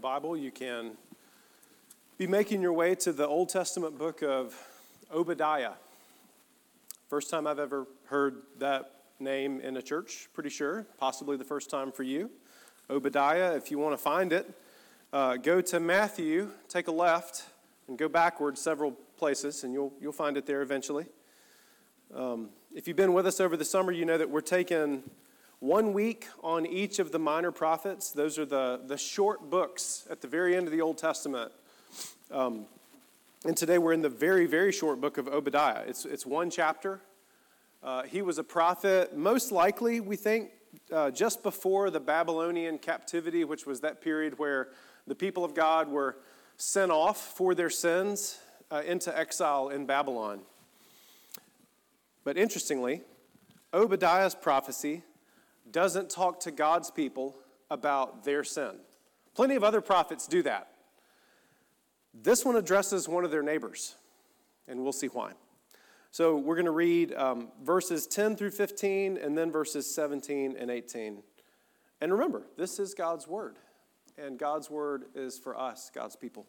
Bible, you can be making your way to the Old Testament book of Obadiah. First time I've ever heard that name in a church, pretty sure. Possibly the first time for you. Obadiah, if you want to find it, go to Matthew, take a left, and go backwards several places, and you'll find it there eventually. If you've been with us over the summer, you know that we're taking 1 week on each of the minor prophets. Those are the short books at the very end of the Old Testament. And today we're in the very, very short book of Obadiah. It's one chapter. He was a prophet, most likely, we think, just before the Babylonian captivity, which was that period where the people of God were sent off for their sins into exile in Babylon. But interestingly, Obadiah's prophecy doesn't talk to God's people about their sin. Plenty of other prophets do that. This one addresses one of their neighbors, and we'll see why. So we're going to read verses 10 through 15, and then verses 17 and 18. And remember, this is God's word, and God's word is for us, God's people.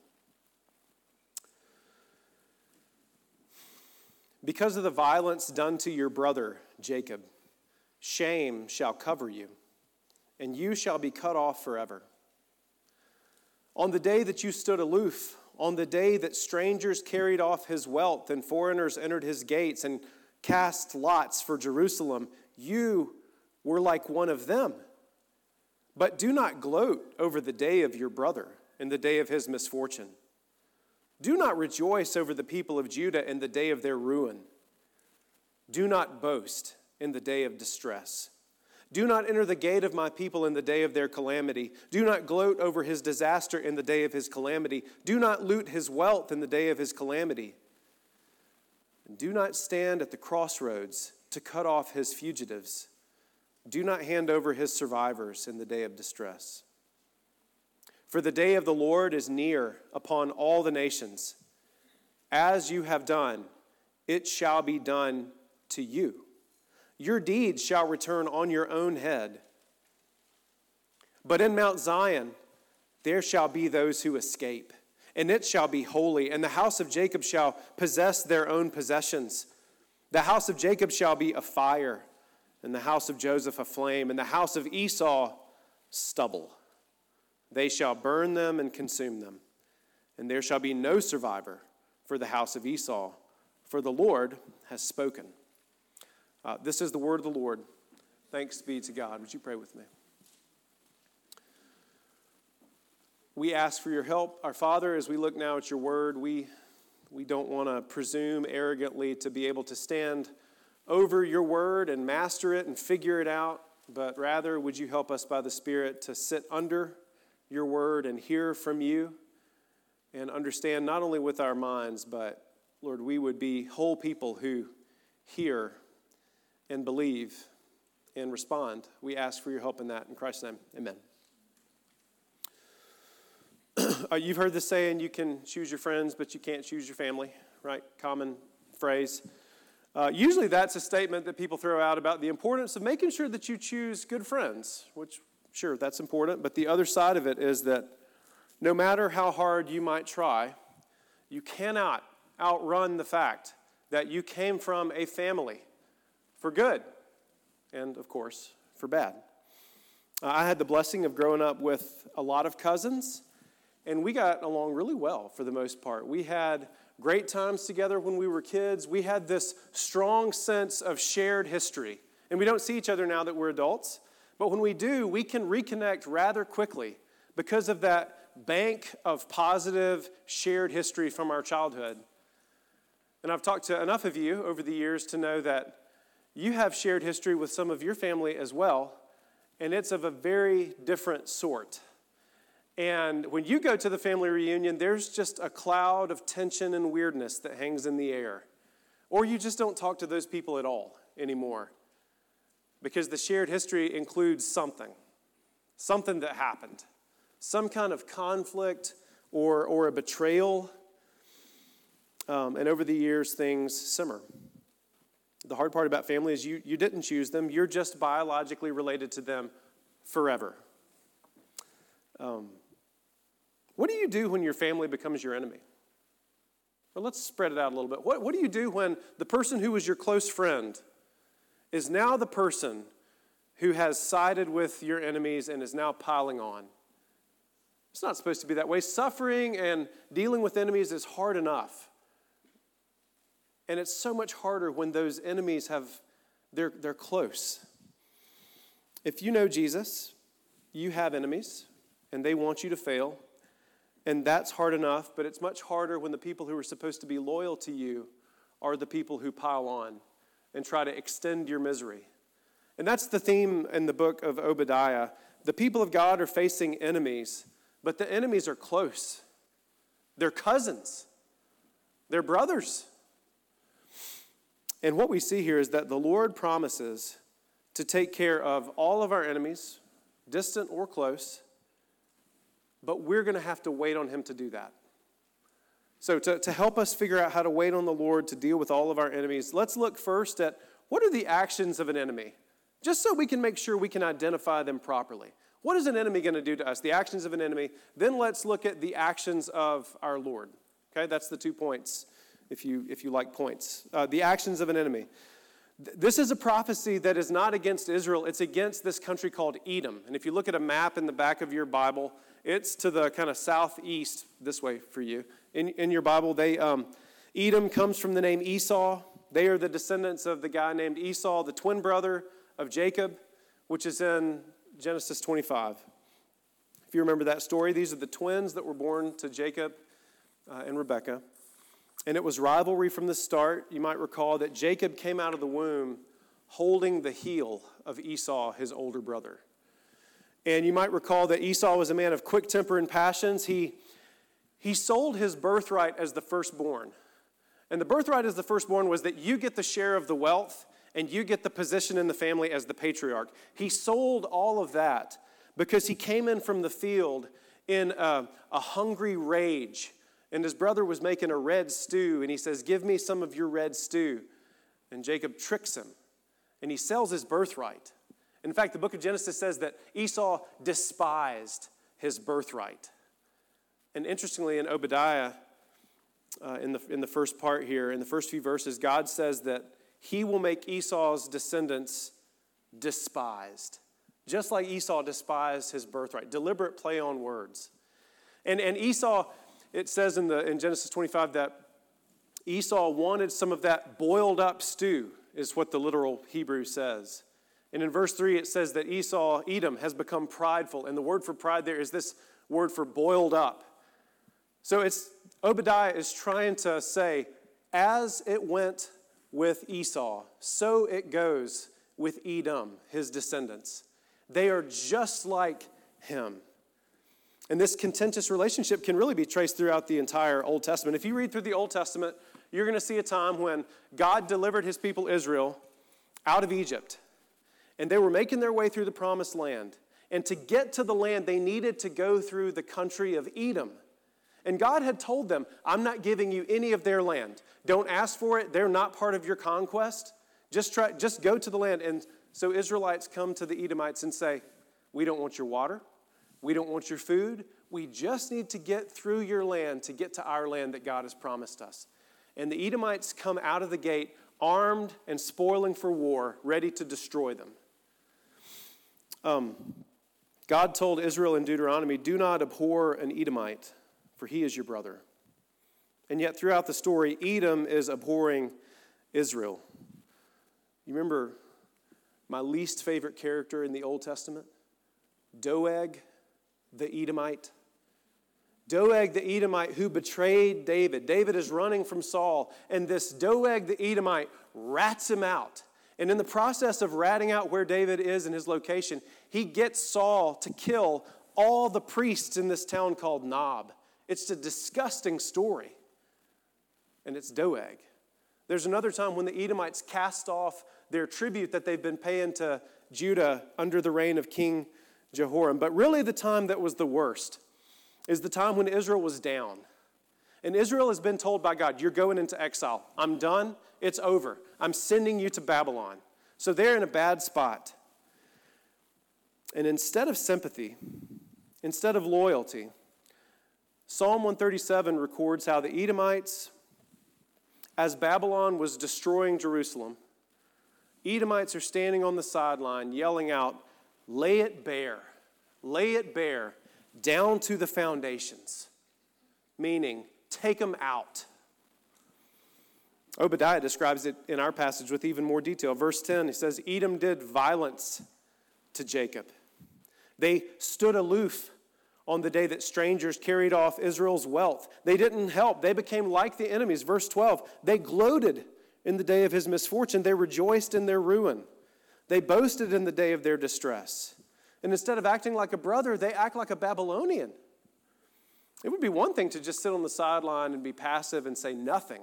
Because of the violence done to your brother, Jacob, shame shall cover you, and you shall be cut off forever. On the day that you stood aloof, on the day that strangers carried off his wealth and foreigners entered his gates and cast lots for Jerusalem, you were like one of them. But do not gloat over the day of your brother and the day of his misfortune. Do not rejoice over the people of Judah in the day of their ruin. Do not boast in the day of distress. Do not enter the gate of my people in the day of their calamity. Do not gloat over his disaster in the day of his calamity. Do not loot his wealth in the day of his calamity. And do not stand at the crossroads to cut off his fugitives. Do not hand over his survivors in the day of distress. For the day of the Lord is near upon all the nations. As you have done, it shall be done to you. Your deeds shall return on your own head. But in Mount Zion there shall be those who escape, and it shall be holy, and the house of Jacob shall possess their own possessions. The house of Jacob shall be a fire, and the house of Joseph a flame, and the house of Esau stubble. They shall burn them and consume them, and there shall be no survivor for the house of Esau, for the Lord has spoken. This is the word of the Lord. Thanks be to God. Would you pray with me? We ask for your help. Our Father, as we look now at your word, we don't want to presume arrogantly to be able to stand over your word and master it and figure it out, but rather would you help us by the Spirit to sit under your word and hear from you and understand not only with our minds, but Lord, we would be whole people who hear and believe and respond. We ask for your help in that. In Christ's name, amen. You've heard the saying, you can choose your friends, but you can't choose your family, right? Common phrase. Usually that's a statement that people throw out about the importance of making sure that you choose good friends, which, sure, that's important. But the other side of it is that no matter how hard you might try, you cannot outrun the fact that you came from a family for good, and of course, for bad. I had the blessing of growing up with a lot of cousins, and we got along really well for the most part. We had great times together when we were kids. We had this strong sense of shared history, and we don't see each other now that we're adults, but when we do, we can reconnect rather quickly because of that bank of positive shared history from our childhood. And I've talked to enough of you over the years to know that you have shared history with some of your family as well, and it's of a very different sort. And when you go to the family reunion, there's just a cloud of tension and weirdness that hangs in the air. Or you just don't talk to those people at all anymore because the shared history includes something that happened, some kind of conflict or a betrayal. And over the years, things simmer. The hard part about family is you didn't choose them. You're just biologically related to them forever. What do you do when your family becomes your enemy? Well, let's spread it out a little bit. What do you do when the person who was your close friend is now the person who has sided with your enemies and is now piling on? It's not supposed to be that way. Suffering and dealing with enemies is hard enough. And it's so much harder when those enemies they're close. If you know Jesus, you have enemies, and they want you to fail. And that's hard enough, but it's much harder when the people who are supposed to be loyal to you are the people who pile on and try to extend your misery. And that's the theme in the book of Obadiah. The people of God are facing enemies, but the enemies are close. They're cousins. They're brothers. And what we see here is that the Lord promises to take care of all of our enemies, distant or close, but we're going to have to wait on him to do that. So to help us figure out how to wait on the Lord to deal with all of our enemies, let's look first at what are the actions of an enemy, just so we can make sure we can identify them properly. What is an enemy going to do to us? The actions of an enemy. Then let's look at the actions of our Lord. Okay, that's the 2 points, if you like points. The actions of an enemy. This is a prophecy that is not against Israel. It's against this country called Edom. And if you look at a map in the back of your Bible, it's to the kind of southeast, this way for you. In your Bible, Edom comes from the name Esau. They are the descendants of the guy named Esau, the twin brother of Jacob, which is in Genesis 25. If you remember that story, these are the twins that were born to Jacob and Rebekah. And it was rivalry from the start. You might recall that Jacob came out of the womb holding the heel of Esau, his older brother. And you might recall that Esau was a man of quick temper and passions. He sold his birthright as the firstborn. And the birthright as the firstborn was that you get the share of the wealth and you get the position in the family as the patriarch. He sold all of that because he came in from the field in a hungry rage. And his brother was making a red stew, and he says, "Give me some of your red stew." And Jacob tricks him, and he sells his birthright. In fact, the book of Genesis says that Esau despised his birthright. And interestingly, in Obadiah, in the first part here, in the first few verses, God says that he will make Esau's descendants despised, just like Esau despised his birthright. Deliberate play on words. And Esau, it says in Genesis 25 that Esau wanted some of that boiled up stew, is what the literal Hebrew says. And in verse 3, it says that Edom, has become prideful. And the word for pride there is this word for boiled up. So Obadiah is trying to say, as it went with Esau, so it goes with Edom, his descendants. They are just like him. And this contentious relationship can really be traced throughout the entire Old Testament. If you read through the Old Testament, you're going to see a time when God delivered his people Israel out of Egypt. And they were making their way through the promised land. And to get to the land, they needed to go through the country of Edom. And God had told them, I'm not giving you any of their land. Don't ask for it. They're not part of your conquest. Just go to the land. And so Israelites come to the Edomites and say, we don't want your water. We don't want your food. We just need to get through your land to get to our land that God has promised us. And the Edomites come out of the gate armed and spoiling for war, ready to destroy them. God told Israel in Deuteronomy, do not abhor an Edomite, for he is your brother. And yet throughout the story, Edom is abhorring Israel. You remember my least favorite character in the Old Testament? Doeg, the Edomite. Doeg, the Edomite, who betrayed David. David is running from Saul, and this Doeg, the Edomite, rats him out. And in the process of ratting out where David is and his location, he gets Saul to kill all the priests in this town called Nob. It's a disgusting story. And it's Doeg. There's another time when the Edomites cast off their tribute that they've been paying to Judah under the reign of King Jehoram. But really the time that was the worst is the time when Israel was down. And Israel has been told by God, you're going into exile. I'm done. It's over. I'm sending you to Babylon. So they're in a bad spot. And instead of sympathy, instead of loyalty, Psalm 137 records how the Edomites, as Babylon was destroying Jerusalem, Edomites are standing on the sideline yelling out, lay it bare, down to the foundations, meaning take them out. Obadiah describes it in our passage with even more detail. Verse 10, he says, Edom did violence to Jacob. They stood aloof on the day that strangers carried off Israel's wealth. They didn't help. They became like the enemies. Verse 12, they gloated in the day of his misfortune. They rejoiced in their ruin. They boasted in the day of their distress. And instead of acting like a brother, they act like a Babylonian. It would be one thing to just sit on the sideline and be passive and say nothing.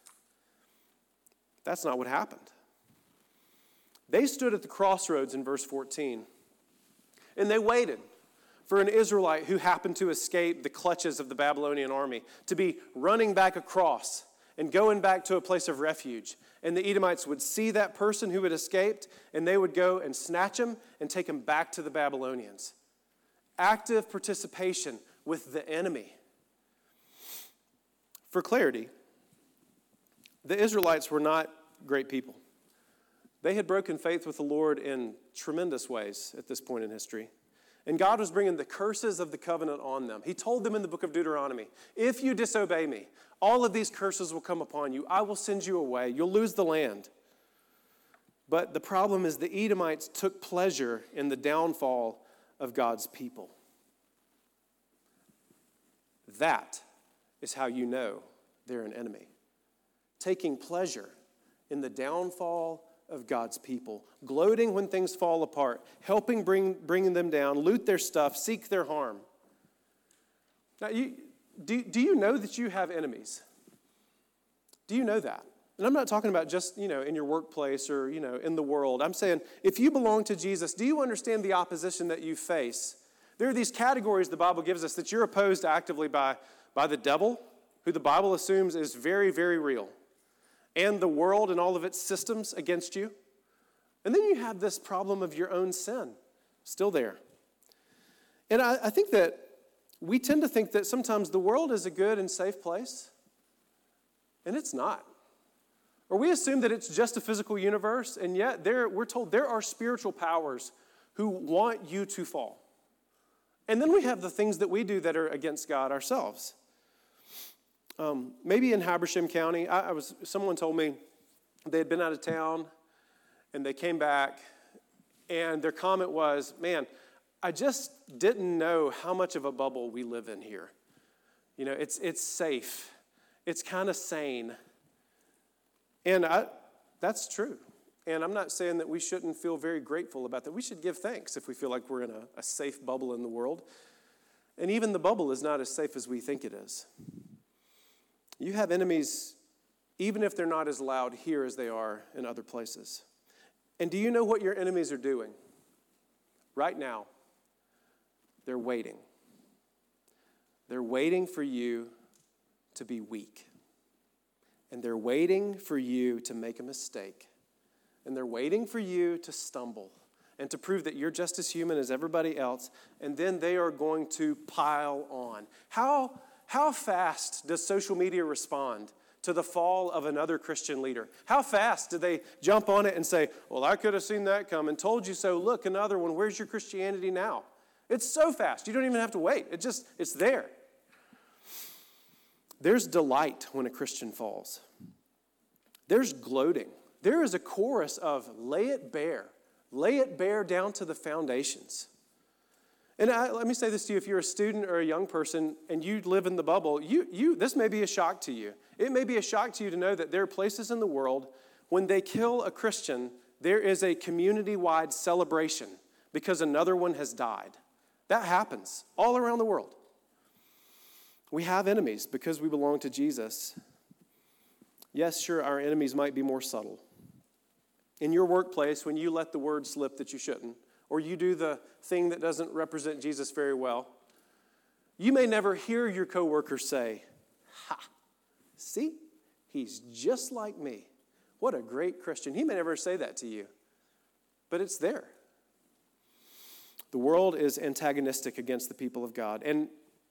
That's not what happened. They stood at the crossroads in verse 14, and they waited for an Israelite who happened to escape the clutches of the Babylonian army to be running back across and going back to a place of refuge. And the Edomites would see that person who had escaped, and they would go and snatch him and take him back to the Babylonians. Active participation with the enemy. For clarity, the Israelites were not great people. They had broken faith with the Lord in tremendous ways at this point in history. And God was bringing the curses of the covenant on them. He told them in the book of Deuteronomy, if you disobey me, all of these curses will come upon you. I will send you away. You'll lose the land. But the problem is the Edomites took pleasure in the downfall of God's people. That is how you know they're an enemy. Taking pleasure in the downfall of God's people, gloating when things fall apart, helping bringing them down, loot their stuff, seek their harm. Now, do you know that you have enemies? Do you know that? And I'm not talking about just, in your workplace or, in the world. I'm saying if you belong to Jesus, do you understand the opposition that you face? There are these categories the Bible gives us that you're opposed actively by the devil, who the Bible assumes is very, very real, and the world and all of its systems against you. And then you have this problem of your own sin still there. And I think that we tend to think that sometimes the world is a good and safe place, and it's not. Or we assume that it's just a physical universe, and yet we're told there are spiritual powers who want you to fall. And then we have the things that we do that are against God ourselves. Maybe in Habersham County, someone told me they had been out of town, and they came back, and their comment was, man, I just didn't know how much of a bubble we live in here. It's safe. It's kind of sane. And that's true. And I'm not saying that we shouldn't feel very grateful about that. We should give thanks if we feel like we're in a safe bubble in the world. And even the bubble is not as safe as we think it is. You have enemies, even if they're not as loud here as they are in other places. And do you know what your enemies are doing? Right now, they're waiting. They're waiting for you to be weak. And they're waiting for you to make a mistake. And they're waiting for you to stumble and to prove that you're just as human as everybody else. And then they are going to pile on. How fast does social media respond to the fall of another Christian leader? How fast do they jump on it and say, well, I could have seen that come and told you so. Look, another one. Where's your Christianity now? It's so fast. You don't even have to wait. It's there. There's delight when a Christian falls. There's gloating. There is a chorus of lay it bare down to the foundations. And let me say this to you, if you're a student or a young person and you live in the bubble, this may be a shock to you. It may be a shock to you to know that there are places in the world when they kill a Christian, there is a community-wide celebration because another one has died. That happens all around the world. We have enemies because we belong to Jesus. Yes, sure, our enemies might be more subtle. In your workplace, when you let the word slip that you shouldn't, or you do the thing that doesn't represent Jesus very well, you may never hear your coworker say, ha, see, he's just like me. What a great Christian. He may never say that to you, but it's there. The world is antagonistic against the people of God. And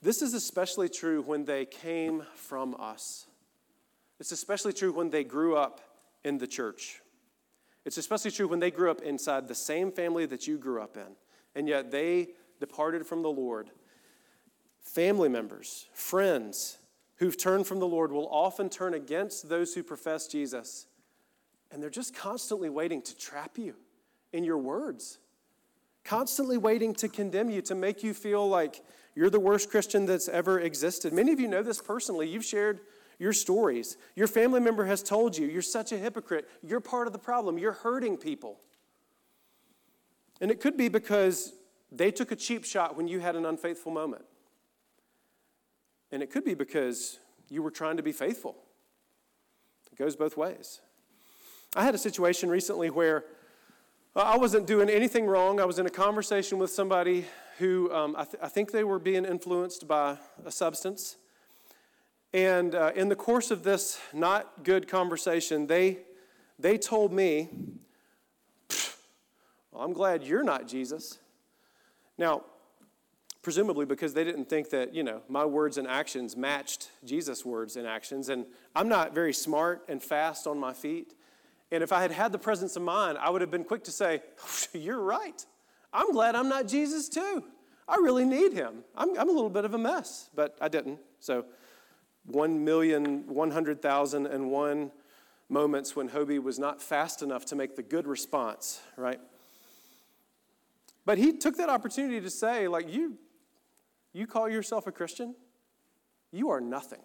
This is especially true when they came from us. It's especially true when they grew up in the church. It's especially true when they grew up inside the same family that you grew up in, and yet they departed from the Lord. Family members, friends who've turned from the Lord will often turn against those who profess Jesus, and they're just constantly waiting to trap you in your words, constantly waiting to condemn you, to make you feel like you're the worst Christian that's ever existed. Many of you know this personally. You've shared your stories. Your family member has told you, you're such a hypocrite. You're part of the problem. You're hurting people. And it could be because they took a cheap shot when you had an unfaithful moment. And it could be because you were trying to be faithful. It goes both ways. I had a situation recently where I wasn't doing anything wrong. I was in a conversation with somebody who I think they were being influenced by a substance. And in the course of this not good conversation, they told me, well, I'm glad you're not Jesus. Now, presumably because they didn't think that, my words and actions matched Jesus' words and actions. And I'm not very smart and fast on my feet. And if I had had the presence of mind, I would have been quick to say, you're right. I'm glad I'm not Jesus too. I really need him. I'm a little bit of a mess, but I didn't. So 1,100,001 moments when Hobie was not fast enough to make the good response, right? But he took that opportunity to say, like, you call yourself a Christian? You are nothing.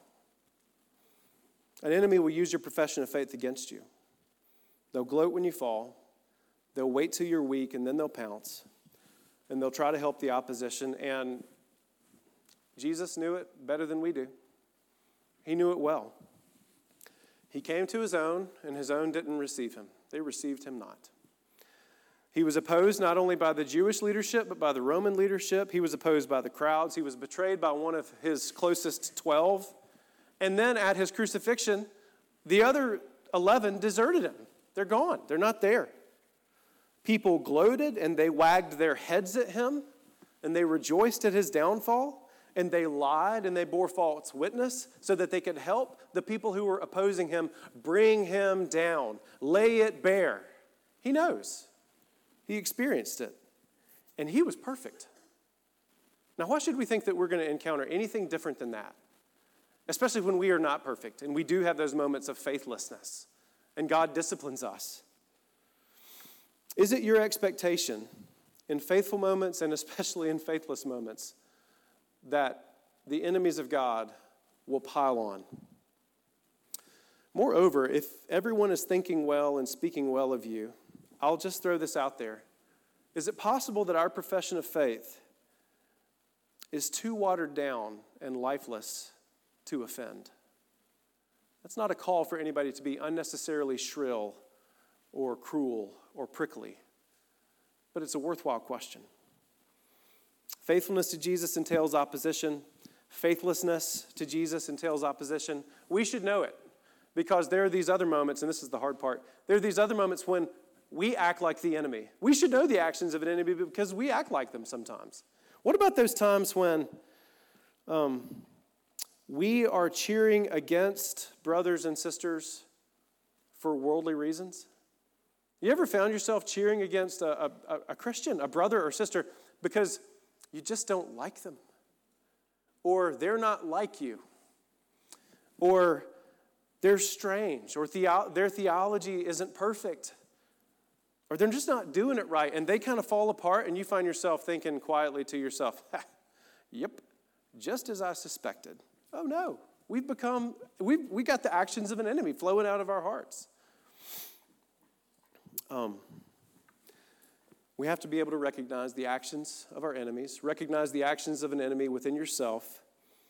An enemy will use your profession of faith against you. They'll gloat when you fall. They'll wait till you're weak, and then they'll pounce. And they'll try to help the opposition. And Jesus knew it better than we do. He knew it well. He came to his own, and his own didn't receive him. They received him not. He was opposed not only by the Jewish leadership, but by the Roman leadership. He was opposed by the crowds. He was betrayed by one of his closest 12. And then at his crucifixion, the other 11 deserted him. They're gone. They're not there. People gloated and they wagged their heads at him and they rejoiced at his downfall and they lied and they bore false witness so that they could help the people who were opposing him bring him down, lay it bare. He knows. He experienced it. And he was perfect. Now, why should we think that we're going to encounter anything different than that? Especially when we are not perfect and we do have those moments of faithlessness and God disciplines us. Is it your expectation in faithful moments and especially in faithless moments that the enemies of God will pile on? Moreover, if everyone is thinking well and speaking well of you, I'll just throw this out there. Is it possible that our profession of faith is too watered down and lifeless to offend? That's not a call for anybody to be unnecessarily shrill or cruel or prickly, but it's a worthwhile question. Faithfulness to Jesus entails opposition. Faithlessness to Jesus entails opposition. We should know it because there are these other moments, and this is the hard part, there are these other moments when we act like the enemy. We should know the actions of an enemy because we act like them sometimes. What about those times when we are cheering against brothers and sisters for worldly reasons? You ever found yourself cheering against a Christian, a brother or sister, because you just don't like them? Or they're not like you? Or they're strange? Or their theology isn't perfect? Or they're just not doing it right, and they kind of fall apart, and you find yourself thinking quietly to yourself, yep, just as I suspected. Oh no, we got the actions of an enemy flowing out of our hearts. We have to be able to recognize the actions of our enemies, recognize the actions of an enemy within yourself.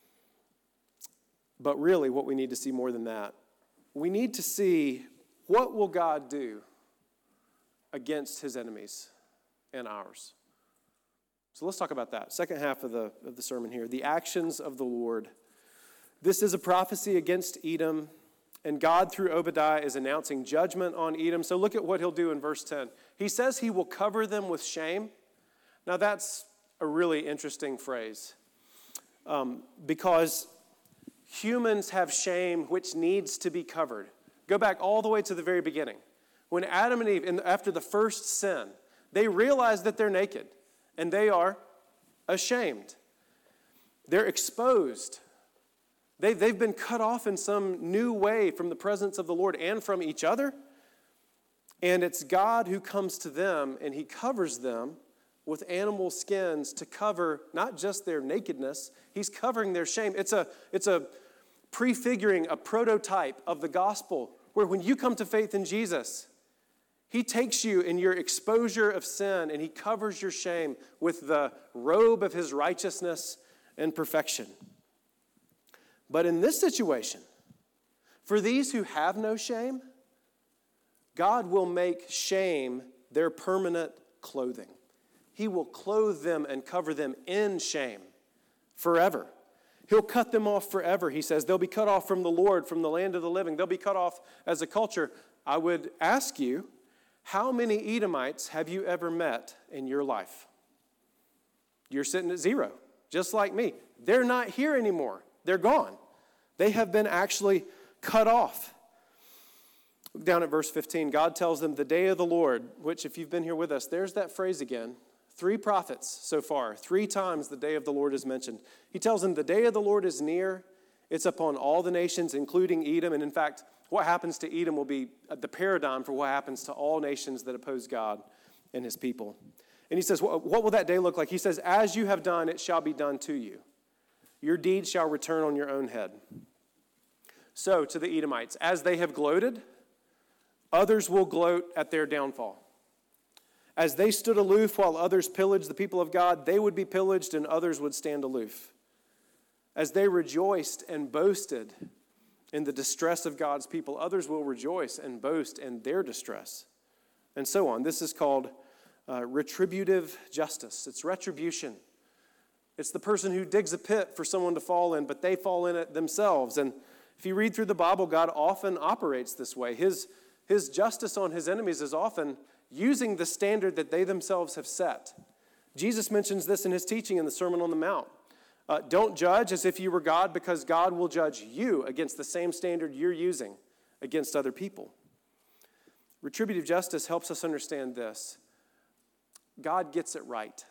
But really, what we need to see more than that, we need to see what will God do against his enemies and ours. So let's talk about that. Second half of the sermon here, the actions of the Lord. This is a prophecy against Edom, and God through Obadiah is announcing judgment on Edom. So look at what he'll do in verse 10. He says he will cover them with shame. Now that's a really interesting phrase. because humans have shame which needs to be covered. Go back all the way to the very beginning. When Adam and Eve, after the first sin, they realize that they're naked and they are ashamed. They're exposed. They've been cut off in some new way from the presence of the Lord and from each other. And it's God who comes to them and he covers them with animal skins to cover not just their nakedness, he's covering their shame. It's a prefiguring, a prototype of the gospel where when you come to faith in Jesus, he takes you in your exposure of sin and he covers your shame with the robe of his righteousness and perfection. But in this situation, for these who have no shame, God will make shame their permanent clothing. He will clothe them and cover them in shame forever. He'll cut them off forever, he says. They'll be cut off from the Lord, from the land of the living. They'll be cut off as a culture. I would ask you, how many Edomites have you ever met in your life? You're sitting at 0, just like me. They're not here anymore. They're gone. They have been actually cut off. Down at verse 15, God tells them the day of the Lord, which if you've been here with us, there's that phrase again. 3 prophets so far. 3 times the day of the Lord is mentioned. He tells them the day of the Lord is near. It's upon all the nations, including Edom. And in fact, what happens to Edom will be the paradigm for what happens to all nations that oppose God and his people. And he says, what will that day look like? He says, as you have done, it shall be done to you. Your deeds shall return on your own head. So to the Edomites, as they have gloated, others will gloat at their downfall. As they stood aloof while others pillaged the people of God, they would be pillaged and others would stand aloof. As they rejoiced and boasted in the distress of God's people, others will rejoice and boast in their distress, and so on. This is called retributive justice. It's retribution. It's the person who digs a pit for someone to fall in, but they fall in it themselves. And if you read through the Bible, God often operates this way. His justice on his enemies is often using the standard that they themselves have set. Jesus mentions this in his teaching in the Sermon on the Mount. Don't judge as if you were God, because God will judge you against the same standard you're using against other people. Retributive justice helps us understand this. God gets it right.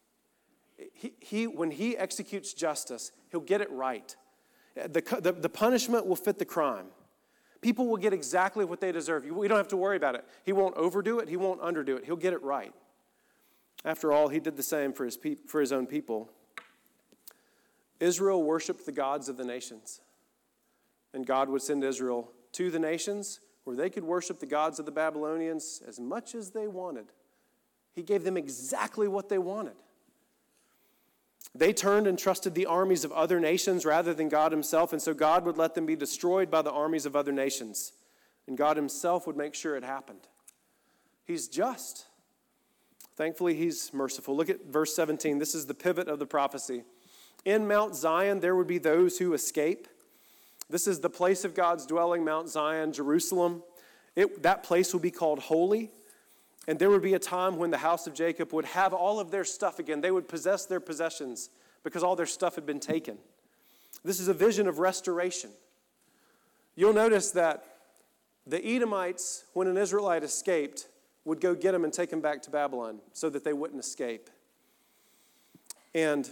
When he executes justice, he'll get it right. The punishment will fit the crime. People will get exactly what they deserve. We don't have to worry about it. He won't overdo it. He won't underdo it. He'll get it right. After all, he did the same for his own people. Israel worshiped the gods of the nations. And God would send Israel to the nations where they could worship the gods of the Babylonians as much as they wanted. He gave them exactly what they wanted. They turned and trusted the armies of other nations rather than God himself, and so God would let them be destroyed by the armies of other nations. And God himself would make sure it happened. He's just. Thankfully, he's merciful. Look at verse 17. This is the pivot of the prophecy. In Mount Zion, there would be those who escape. This is the place of God's dwelling, Mount Zion, Jerusalem. That place will be called holy. And there would be a time when the house of Jacob would have all of their stuff again. They would possess their possessions because all their stuff had been taken. This is a vision of restoration. You'll notice that the Edomites, when an Israelite escaped, would go get him and take him back to Babylon so that they wouldn't escape. And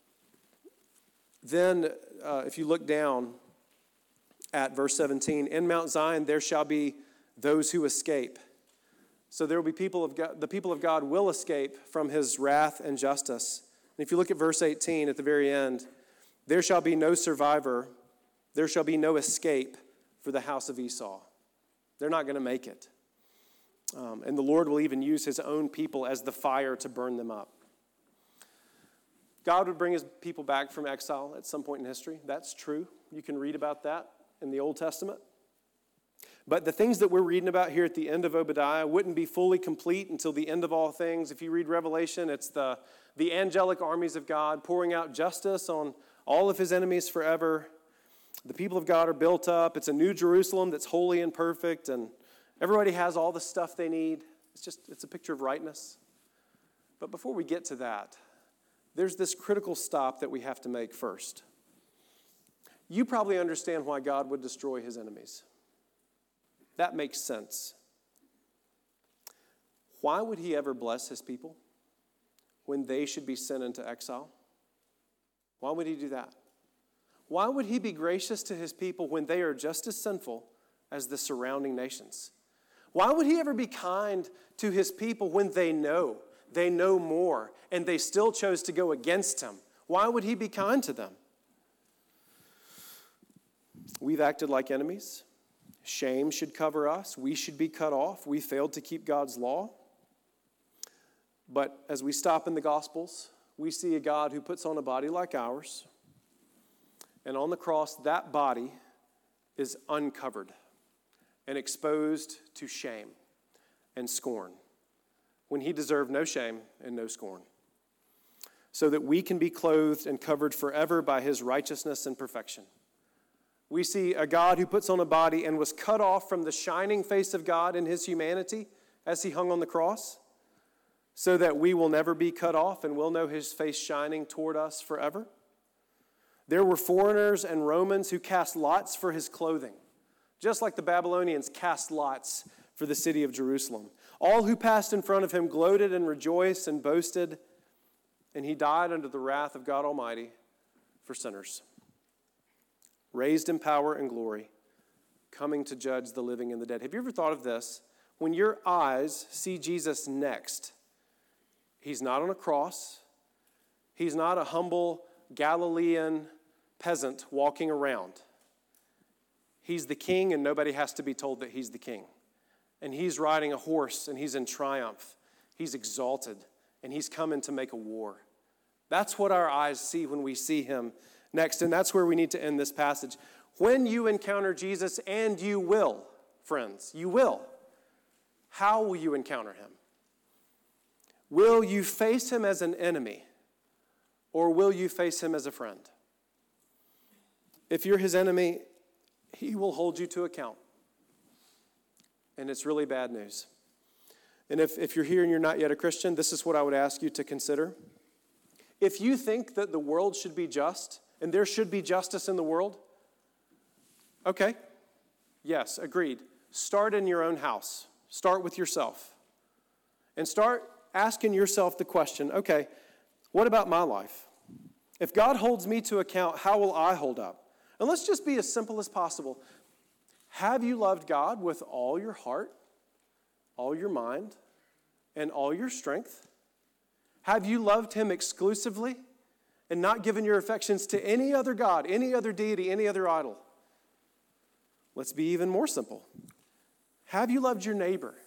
then, if you look down at verse 17, in Mount Zion there shall be those who escape. So there will be people of God, the people of God will escape from his wrath and justice. And if you look at verse 18 at the very end, there shall be no survivor, there shall be no escape for the house of Esau. They're not going to make it. And the Lord will even use his own people as the fire to burn them up. God would bring his people back from exile at some point in history. That's true. You can read about that in the Old Testament. But the things that we're reading about here at the end of Obadiah wouldn't be fully complete until the end of all things. If you read Revelation, it's the angelic armies of God pouring out justice on all of his enemies forever. The people of God are built up. It's a new Jerusalem that's holy and perfect, and everybody has all the stuff they need. It's a picture of rightness. But before we get to that, there's this critical stop that we have to make first. You probably understand why God would destroy his enemies. That makes sense. Why would he ever bless his people when they should be sent into exile? Why would he do that? Why would he be gracious to his people when they are just as sinful as the surrounding nations? Why would he ever be kind to his people when they know more, and they still chose to go against him? Why would he be kind to them? We've acted like enemies. Shame should cover us. We should be cut off. We failed to keep God's law. But as we stop in the Gospels, we see a God who puts on a body like ours. And on the cross, that body is uncovered and exposed to shame and scorn, when he deserved no shame and no scorn, so that we can be clothed and covered forever by his righteousness and perfection. We see a God who puts on a body and was cut off from the shining face of God in his humanity as he hung on the cross, so that we will never be cut off and will know his face shining toward us forever. There were foreigners and Romans who cast lots for his clothing, just like the Babylonians cast lots for the city of Jerusalem. All who passed in front of him gloated and rejoiced and boasted, and he died under the wrath of God Almighty for sinners. Raised in power and glory, coming to judge the living and the dead. Have you ever thought of this? When your eyes see Jesus next, he's not on a cross. He's not a humble Galilean peasant walking around. He's the king, and nobody has to be told that he's the king. And he's riding a horse, and he's in triumph. He's exalted, and he's coming to make a war. That's what our eyes see when we see him next, and that's where we need to end this passage. When you encounter Jesus, and you will, friends, you will, how will you encounter him? Will you face him as an enemy, or will you face him as a friend? If you're his enemy, he will hold you to account. And it's really bad news. And if you're here and you're not yet a Christian, this is what I would ask you to consider. If you think that the world should be just, and there should be justice in the world, okay, yes, agreed. Start in your own house. Start with yourself. And start asking yourself the question, okay, what about my life? If God holds me to account, how will I hold up? And let's just be as simple as possible. Have you loved God with all your heart, all your mind, and all your strength? Have you loved him exclusively and not given your affections to any other God, any other deity, any other idol? Let's be even more simple. Have you loved your neighbor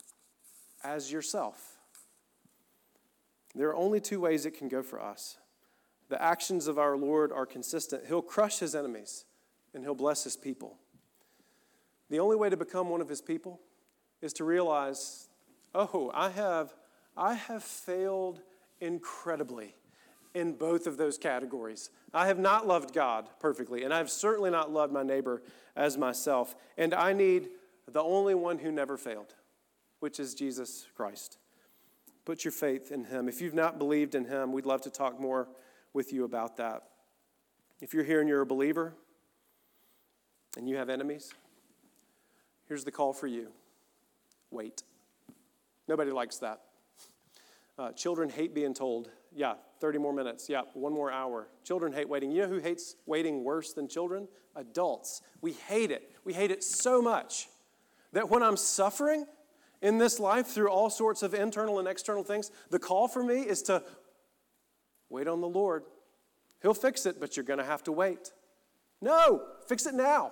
as yourself? There are only two ways it can go for us. The actions of our Lord are consistent. He'll crush his enemies, and he'll bless his people. The only way to become one of his people is to realize, oh, I have failed incredibly in both of those categories. I have not loved God perfectly, and I've certainly not loved my neighbor as myself. And I need the only one who never failed, which is Jesus Christ. Put your faith in him. If you've not believed in him, we'd love to talk more with you about that. If you're here and you're a believer and you have enemies, here's the call for you. Wait. Nobody likes that. Children hate being told, 30 more minutes, 1 more hour. Children hate waiting. You know who hates waiting worse than children? Adults. We hate it. We hate it so much that when I'm suffering in this life through all sorts of internal and external things, the call for me is to wait on the Lord. He'll fix it, but you're going to have to wait. No, fix it now.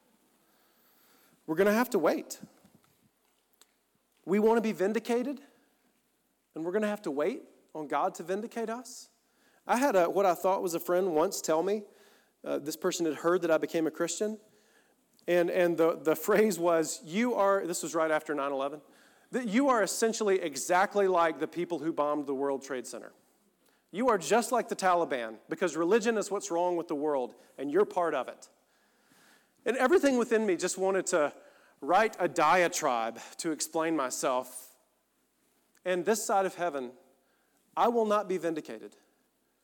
We're going to have to wait. We want to be vindicated, and we're going to have to wait on God to vindicate us. I had what I thought was a friend once tell me, this person had heard that I became a Christian, and the phrase was, this was right after 9/11, that you are essentially exactly like the people who bombed the World Trade Center. You are just like the Taliban, because religion is what's wrong with the world, and you're part of it. And everything within me just wanted to write a diatribe to explain myself. And this side of heaven, I will not be vindicated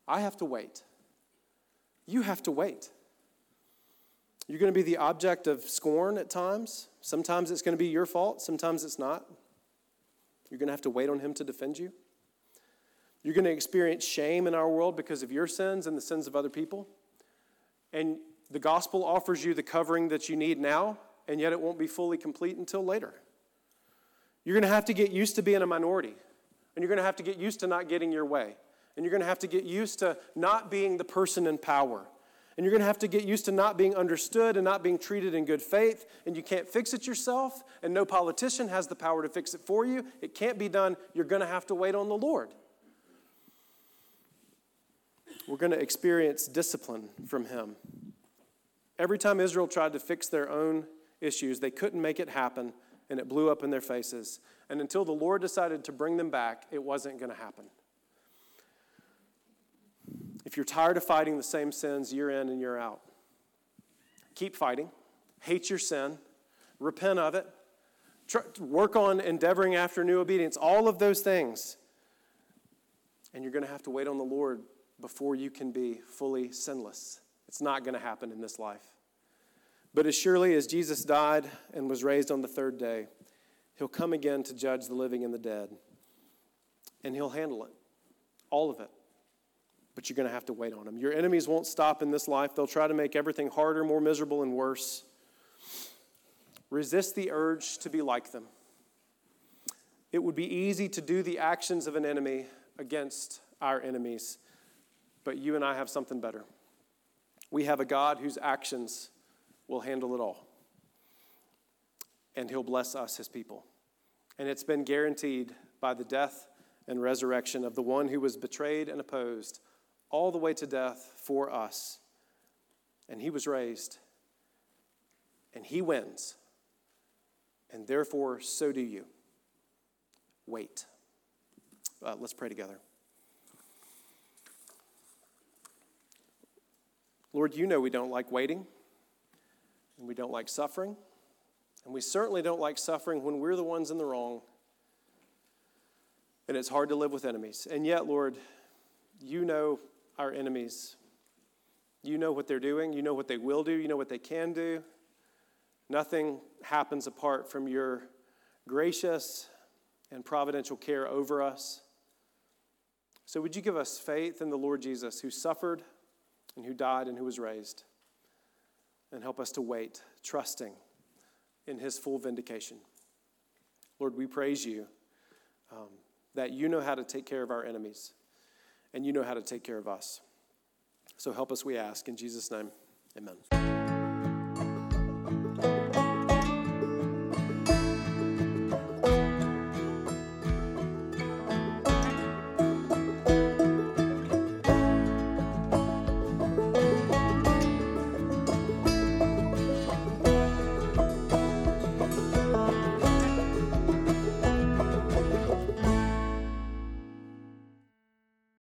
I have to wait. You have to wait. You're going to be the object of scorn at times. Sometimes it's going to be your fault. Sometimes it's not. You're going to have to wait on him to defend you. You're going to experience shame in our world because of your sins and the sins of other people. And the gospel offers you the covering that you need now, and yet it won't be fully complete until later. You're going to have to get used to being a minority. And you're going to have to get used to not getting your way. And you're going to have to get used to not being the person in power. And you're going to have to get used to not being understood and not being treated in good faith. And you can't fix it yourself. And no politician has the power to fix it for you. It can't be done. You're going to have to wait on the Lord. We're going to experience discipline from him. Every time Israel tried to fix their own issues, they couldn't make it happen, and it blew up in their faces. And until the Lord decided to bring them back, it wasn't going to happen. If you're tired of fighting the same sins year in and year out, keep fighting. Hate your sin. Repent of it. Work on endeavoring after new obedience. All of those things. And you're going to have to wait on the Lord before you can be fully sinless. It's not going to happen in this life. But as surely as Jesus died and was raised on the third day, he'll come again to judge the living and the dead. And he'll handle it. All of it. But you're going to have to wait on him. Your enemies won't stop in this life. They'll try to make everything harder, more miserable, and worse. Resist the urge to be like them. It would be easy to do the actions of an enemy against our enemies, but you and I have something better. We have a God whose actions will handle it all. And he'll bless us, his people. And it's been guaranteed by the death and resurrection of the one who was betrayed and opposed all the way to death for us. And he was raised. And he wins. And therefore, so do you. Wait. Let's pray together. Lord, you know we don't like waiting. And we don't like suffering. And we certainly don't like suffering when we're the ones in the wrong. And it's hard to live with enemies. And yet, Lord, you know our enemies. You know what they're doing. You know what they will do. You know what they can do. Nothing happens apart from your gracious and providential care over us. So would you give us faith in the Lord Jesus, who suffered and who died and who was raised, and help us to wait, trusting in his full vindication. Lord, we praise you that you know how to take care of our enemies, and you know how to take care of us. So help us, we ask, in Jesus' name, amen.